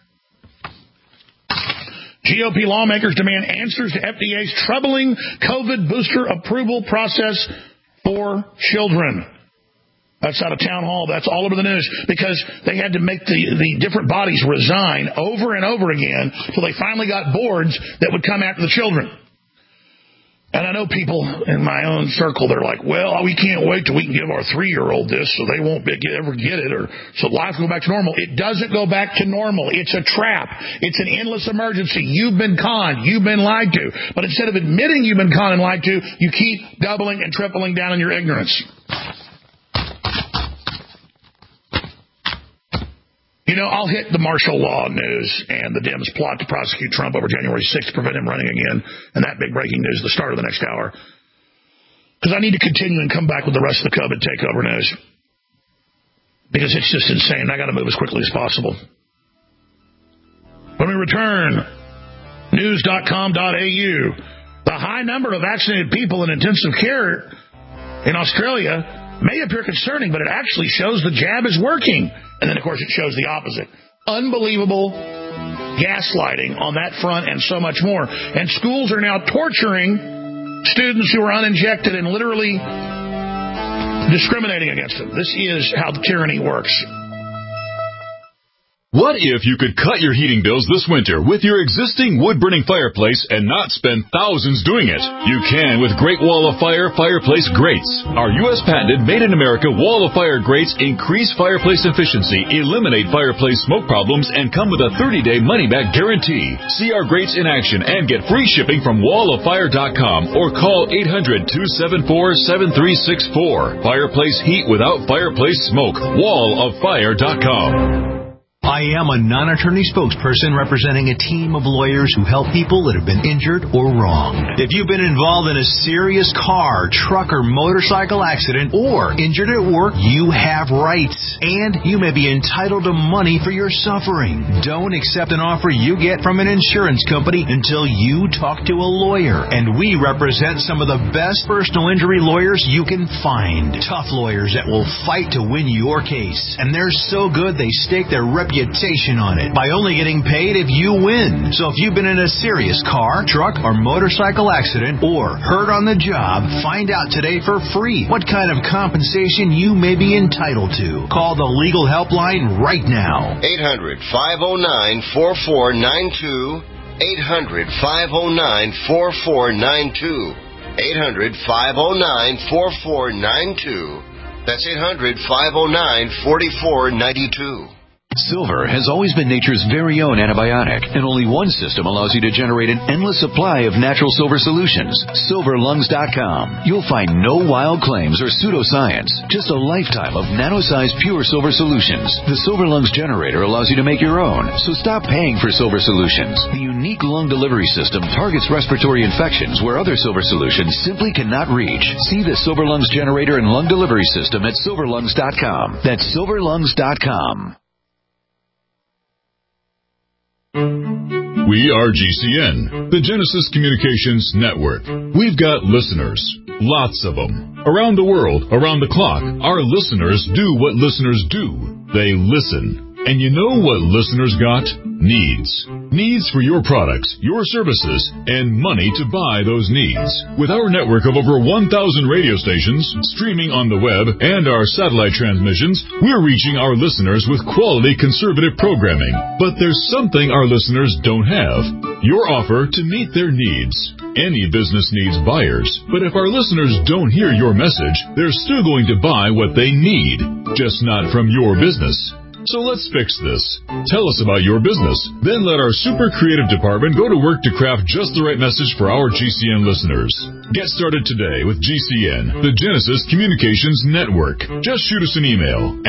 GOP lawmakers demand answers to FDA's troubling COVID booster approval process for children. That's out of town hall. That's all over the news because they had to make the different bodies resign over and over again until they finally got boards that would come after the children. And I know people in my own circle, they're like, we can't wait till we can give our 3-year-old this so they won't ever get it or so life will go back to normal. It doesn't go back to normal. It's a trap. It's an endless emergency. You've been conned. You've been lied to. But instead of admitting you've been conned and lied to, you keep doubling and tripling down on your ignorance. I'll hit the martial law news and the Dems plot to prosecute Trump over January 6th to prevent him running again. And that big breaking news, the start of the next hour. Because I need to continue and come back with the rest of the COVID takeover news. Because it's just insane. I got to move as quickly as possible. When we return, news.com.au. The high number of vaccinated people in intensive care in Australia may appear concerning, but it actually shows the jab is working. And then, of course, it shows the opposite. Unbelievable gaslighting on that front and so much more. And schools are now torturing students who are uninjected and literally discriminating against them. This is how the tyranny works. What if you could cut your heating bills this winter with your existing wood-burning fireplace and not spend thousands doing it? You can with Great Wall of Fire fireplace grates. Our U.S. patented made-in-America Wall of Fire grates increase fireplace efficiency, eliminate fireplace smoke problems, and come with a 30-day money-back guarantee. See our grates in action and get free shipping from walloffire.com or call 800-274-7364. Fireplace heat without fireplace smoke. walloffire.com. I am a non-attorney spokesperson representing a team of lawyers who help people that have been injured or wronged. If you've been involved in a serious car, truck, or motorcycle accident or injured at work, you have rights, and you may be entitled to money for your suffering. Don't accept an offer you get from an insurance company until you talk to a lawyer, and we represent some of the best personal injury lawyers you can find. Tough lawyers that will fight to win your case, and they're so good they stake their reputation reputation on it by only getting paid if you win. So if you've been in a serious car, truck, or motorcycle accident or hurt on the job, find out today for free what kind of compensation you may be entitled to. Call the legal helpline right now. 800-509-4492. 800-509-4492. 800-509-4492. That's 800-509-4492. Silver has always been nature's very own antibiotic, and only one system allows you to generate an endless supply of natural silver solutions. SilverLungs.com. You'll find no wild claims or pseudoscience, just a lifetime of nano-sized pure silver solutions. The Silver Lungs generator allows you to make your own, so stop paying for silver solutions. The unique lung delivery system targets respiratory infections where other silver solutions simply cannot reach. See the Silver Lungs generator and lung delivery system at SilverLungs.com. That's SilverLungs.com. We are GCN, the Genesis Communications Network. We've got listeners, lots of them. Around the world, around the clock, our listeners do what listeners do. They listen. And you know what listeners got? Needs. Needs for your products, your services, and money to buy those needs. With our network of over 1,000 radio stations, streaming on the web, and our satellite transmissions, we're reaching our listeners with quality conservative programming. But there's something our listeners don't have. Your offer to meet their needs. Any business needs buyers, but if our listeners don't hear your message, they're still going to buy what they need, just not from your business. So let's fix this. Tell us about your business. Then let our super creative department go to work to craft just the right message for our GCN listeners. Get started today with GCN, the Genesis Communications Network. Just shoot us an email.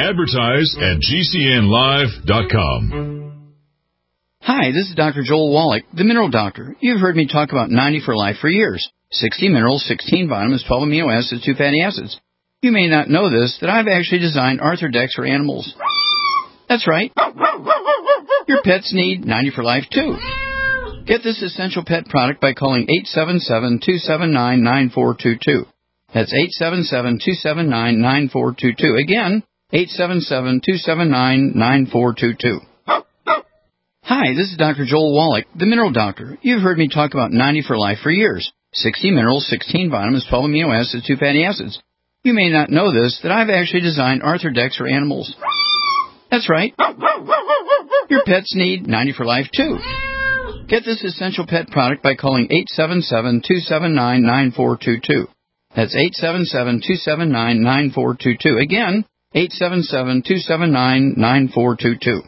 Advertise@GCNlive.com. Hi, this is Dr. Joel Wallach, the Mineral Doctor. You've heard me talk about 90 for Life for years. 60 minerals, 16 vitamins, 12 amino acids, 2 fatty acids. You may not know this, that I've actually designed Arthrodex for animals. That's right. Your pets need 90 for Life, too. Get this essential pet product by calling 877-279-9422. That's 877-279-9422. Again, 877-279-9422. Hi, this is Dr. Joel Wallach, the Mineral Doctor. You've heard me talk about 90 for Life for years. 60 minerals, 16 vitamins, 12 amino acids, 2 fatty acids. You may not know this, that I've actually designed Arthrodex for animals. That's right. Your pets need 90 for Life, too. Get this essential pet product by calling 877-279-9422. That's 877-279-9422. Again, 877-279-9422.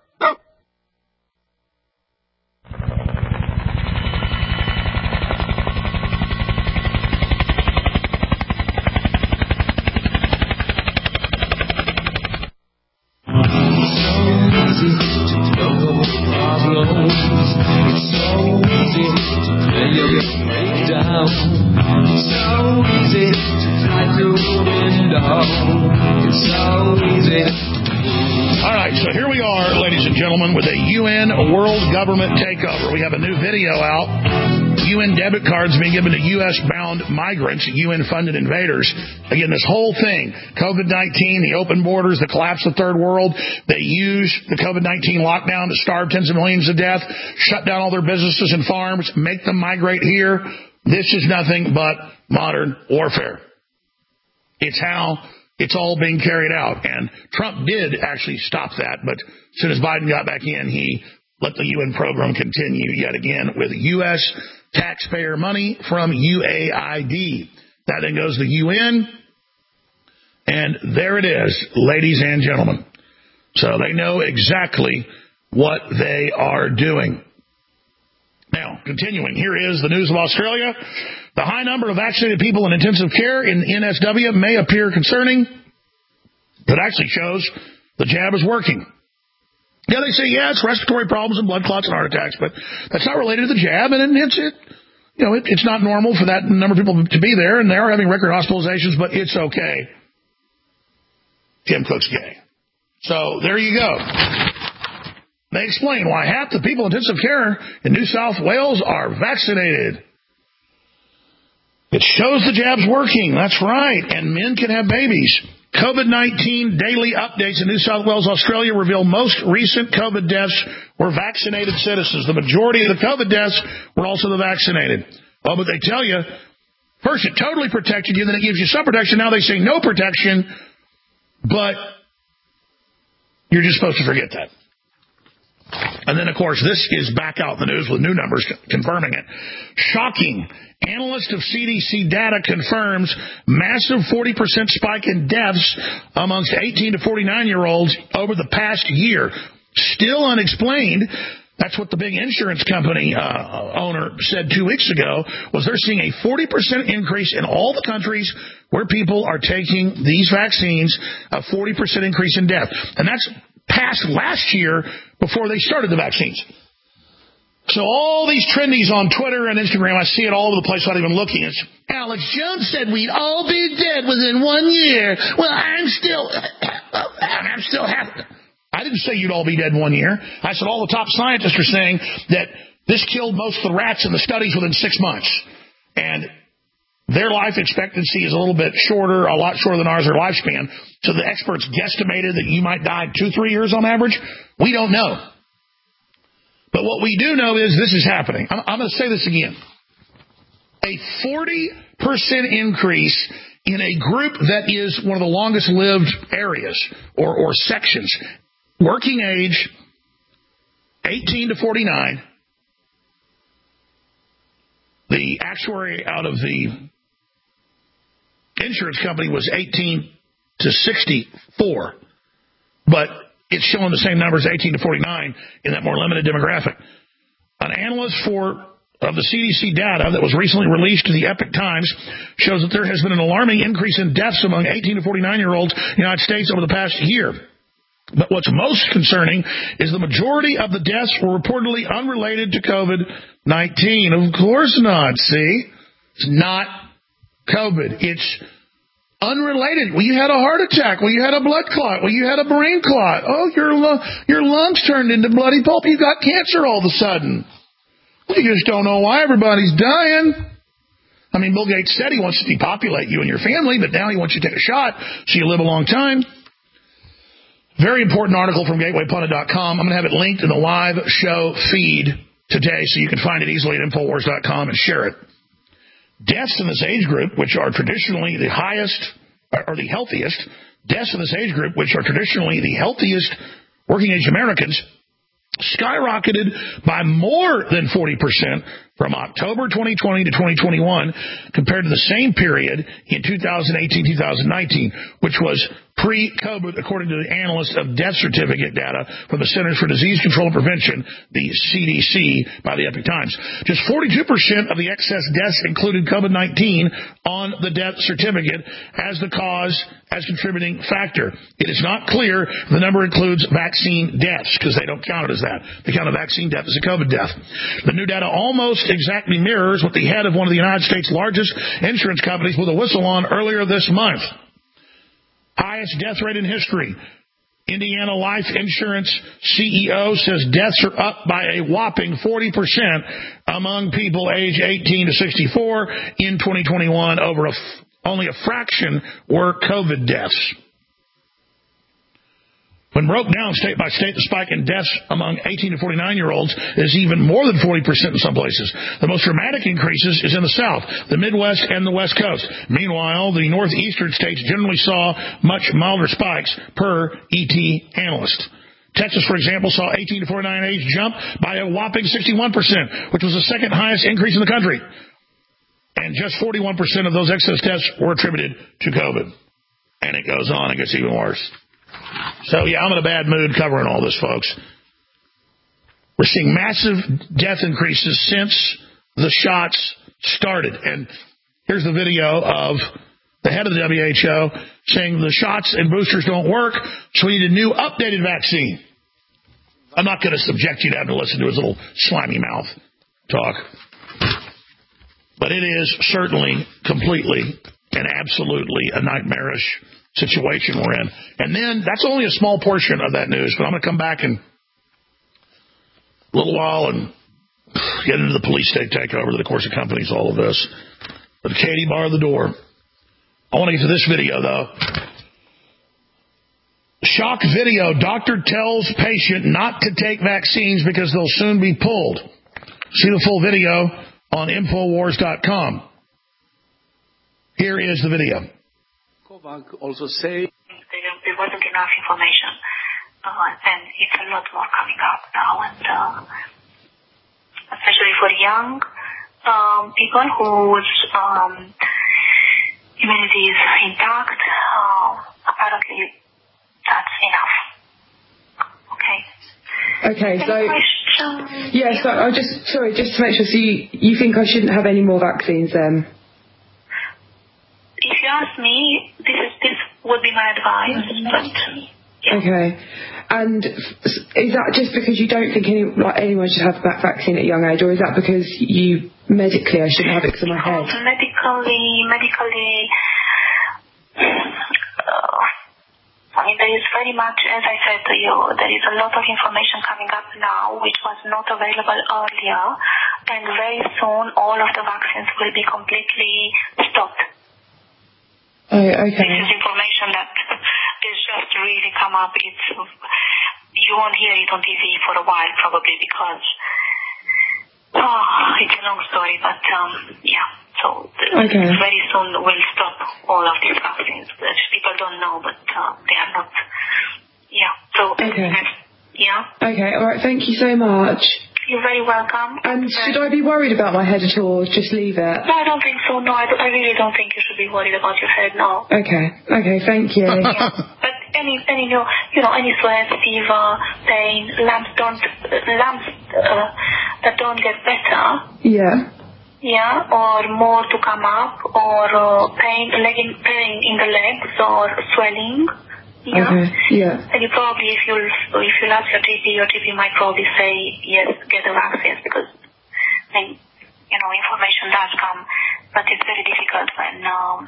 All right, so here we are, ladies and gentlemen, with a UN world government takeover. We have a new video out. UN debit cards being given to U.S.-bound migrants, UN-funded invaders. Again, this whole thing, COVID-19, the open borders, the collapse of the third world, they use the COVID-19 lockdown to starve tens of millions to death, shut down all their businesses and farms, make them migrate here. This is nothing but modern warfare. It's how it's all being carried out. And Trump did actually stop that, but as soon as Biden got back in, he let the UN program continue yet again with U.S. taxpayer money from UAID. That then goes to the UN, and there it is, ladies and gentlemen. So they know exactly what they are doing. Now, continuing, here is the news of Australia. The high number of vaccinated people in intensive care in NSW may appear concerning, but actually shows the jab is working. Yeah, they say, it's respiratory problems and blood clots and heart attacks, but that's not related to the jab, and it's not normal for that number of people to be there, and they are having record hospitalizations, but it's okay. Tim Cook's gay. So there you go. They explain why half the people in intensive care in New South Wales are vaccinated. It shows the jab's working. That's right. And men can have babies. COVID-19 daily updates in New South Wales, Australia reveal most recent COVID deaths were vaccinated citizens. The majority of the COVID deaths were also the vaccinated. Oh, but they tell you, first it totally protected you, then it gives you some protection. Now they say no protection, but you're just supposed to forget that. And then, of course, this is back out in the news with new numbers confirming it. Shocking. Analyst of CDC data confirms massive 40% spike in deaths amongst 18 to 49-year-olds over the past year. Still unexplained. That's what the big insurance company owner said 2 weeks ago, was they're seeing a 40% increase in all the countries where people are taking these vaccines, a 40% increase in death. And that's past last year before they started the vaccines. So all these trendies on Twitter and Instagram, I see it all over the place without even looking. It's, Alex Jones said we'd all be dead within 1 year. Well, I'm still happy. I didn't say you'd all be dead in 1 year. I said all the top scientists are saying that this killed most of the rats in the studies within 6 months. And their life expectancy is a little bit shorter, a lot shorter than ours, their lifespan. So the experts guesstimated that you might die 2-3 years on average. We don't know. But what we do know is this is happening. I'm going to say this again. A 40% increase in a group that is one of the longest lived areas or sections. Working age, 18 to 49. The actuary out of the insurance company was 18 to 64. But it's showing the same numbers, 18 to 49, in that more limited demographic. An analyst of the CDC data that was recently released to the Epoch Times shows that there has been an alarming increase in deaths among 18 to 49-year-olds in the United States over the past year. But what's most concerning is the majority of the deaths were reportedly unrelated to COVID-19. Of course not, see? It's not COVID. It's unrelated. Well, you had a heart attack. Well, you had a blood clot. Well, you had a brain clot. Oh, your lungs turned into bloody pulp. You got cancer all of a sudden. You just don't know why everybody's dying. I mean, Bill Gates said he wants to depopulate you and your family, but now he wants you to take a shot so you live a long time. Very important article from GatewayPundit.com. I'm going to have it linked in the live show feed today so you can find it easily at Infowars.com and share it. Deaths in this age group, which are traditionally the highest, or the healthiest, deaths in this age group, which are traditionally the healthiest working-age Americans, skyrocketed by more than 40% from October 2020 to 2021 compared to the same period in 2018-2019, which was pre-COVID, according to the analyst of death certificate data from the Centers for Disease Control and Prevention, the CDC, by the Epoch Times. Just 42% of the excess deaths included COVID-19 on the death certificate as the cause, as contributing factor. It is not clear if the number includes vaccine deaths, because they don't count it as that. They count a vaccine death as a COVID death. The new data almost exactly mirrors what the head of one of the United States' largest insurance companies blew the whistle on earlier this month. Highest death rate in history. Indiana Life Insurance CEO says deaths are up by a whopping 40% among people age 18 to 64 in 2021. Only a fraction were COVID deaths. When broke down state by state, the spike in deaths among 18 to 49-year-olds is even more than 40% in some places. The most dramatic increases is in the South, the Midwest, and the West Coast. Meanwhile, the northeastern states generally saw much milder spikes per ET analyst. Texas, for example, saw 18 to 49 age jump by a whopping 61%, which was the second highest increase in the country. And just 41% of those excess deaths were attributed to COVID. And it goes on. It gets even worse. So, yeah, I'm in a bad mood covering all this, folks. We're seeing massive death increases since the shots started. And here's the video of the head of the WHO saying the shots and boosters don't work, so we need a new updated vaccine. I'm not going to subject you to having to listen to his little slimy mouth talk. But it is certainly completely and absolutely a nightmarish situation we're in. And then that's only a small portion of that news, but I'm going to come back in a little while and get into the police state takeover that, of course, accompanies all of this. But Katie, bar the door. I want to get to this video, though. Shock video. Doctor tells patient not to take vaccines because they'll soon be pulled. See the full video on Infowars.com. Here is the video. COVAX also say there wasn't enough information, and it's a lot more coming up now, and especially for young people whose immunity is intact, apparently that's enough. Okay, so yeah, so I just to make sure. So you think I shouldn't have any more vaccines then? If you ask me, this would be my advice. But yeah. Okay, and is that just because you don't think anyone should have that vaccine at a young age, or is that because medically I shouldn't have it because of my head? Medically. I mean, there is very much, as I said to you, there is a lot of information coming up now which was not available earlier, and very soon all of the vaccines will be completely stopped. Oh, okay. This is information that is just really come up. You won't hear it on TV for a while probably because it's a long story, but yeah. So very soon we'll stop all of these vaccines. People don't know, but they are not. Yeah. So yeah. Okay. All right. Thank you so much. You're very welcome. And should I be worried about my head at all? Just leave it. No, I don't think so. No, I really don't think you should be worried about your head. No. Okay. Thank you. Yeah. But any sweat, fever, pain, lumps that don't get better. Yeah. Yeah, or more to come up, or pain in the legs, or swelling. Yeah. Okay. Yeah. And you probably, if you ask your GP might probably say yes, get the vaccines because, information does come, but it's very difficult when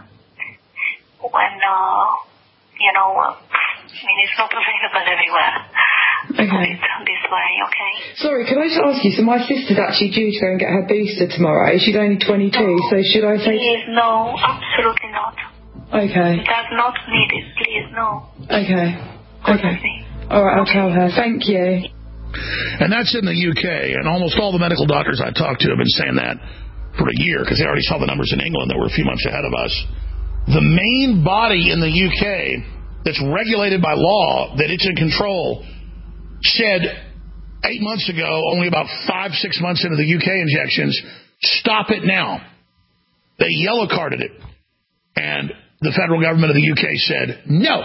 it's not available everywhere. Okay. This way, okay. Sorry, can I just ask you, so my sister's actually due to go and get her booster tomorrow. She's only 22, so should I say... Please, no, absolutely not. Okay. That's not needed, please, no. Okay. All right, I'll tell her. Thank you. And that's in the UK, and almost all the medical doctors I talked to have been saying that for a year, because they already saw the numbers in England that were a few months ahead of us. The main body in the UK that's regulated by law, that it's in control, said 8 months ago, only about 5-6 months into the UK injections, stop it now. They yellow carded it. And the federal government of the UK said, no.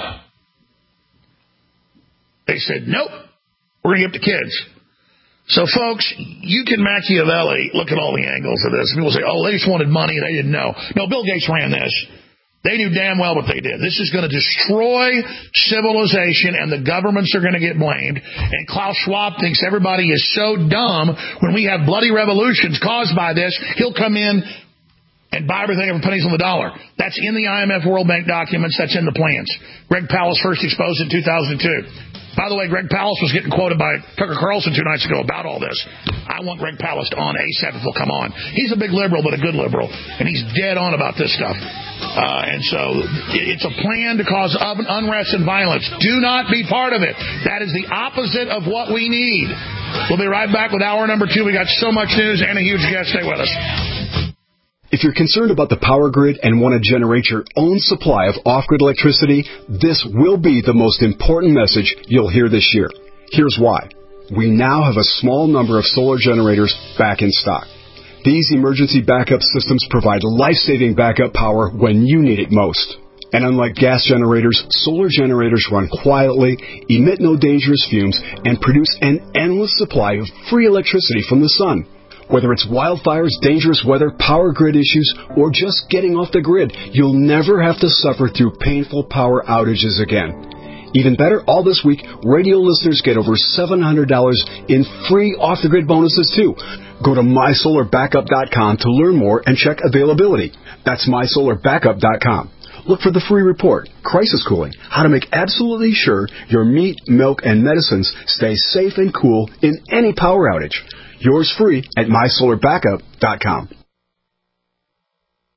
They said, nope, we're going to give it to kids. So, folks, you can Machiavelli look at all the angles of this. People say, they just wanted money. They didn't know. No, Bill Gates ran this. They knew damn well what they did. This is going to destroy civilization, and the governments are going to get blamed. And Klaus Schwab thinks everybody is so dumb when we have bloody revolutions caused by this, he'll come in and buy everything for pennies on the dollar. That's in the IMF World Bank documents. That's in the plans. Greg Palast first exposed in 2002. By the way, Greg Palast was getting quoted by Tucker Carlson 2 nights ago about all this. I want Greg Palast on ASAP if he'll come on. He's a big liberal, but a good liberal, and he's dead on about this stuff. And so it's a plan to cause unrest and violence. Do not be part of it. That is the opposite of what we need. We'll be right back with hour number 2. We got so much news and a huge guest. Stay with us. If you're concerned about the power grid and want to generate your own supply of off-grid electricity, this will be the most important message you'll hear this year. Here's why. We now have a small number of solar generators back in stock. These emergency backup systems provide life-saving backup power when you need it most. And unlike gas generators, solar generators run quietly, emit no dangerous fumes, and produce an endless supply of free electricity from the sun. Whether it's wildfires, dangerous weather, power grid issues, or just getting off the grid, you'll never have to suffer through painful power outages again. Even better, all this week, radio listeners get over $700 in free off-the-grid bonuses, too. Go to MySolarBackup.com to learn more and check availability. That's MySolarBackup.com. Look for the free report, Crisis Cooling, how to make absolutely sure your meat, milk, and medicines stay safe and cool in any power outage. Yours free at MySolarBackup.com.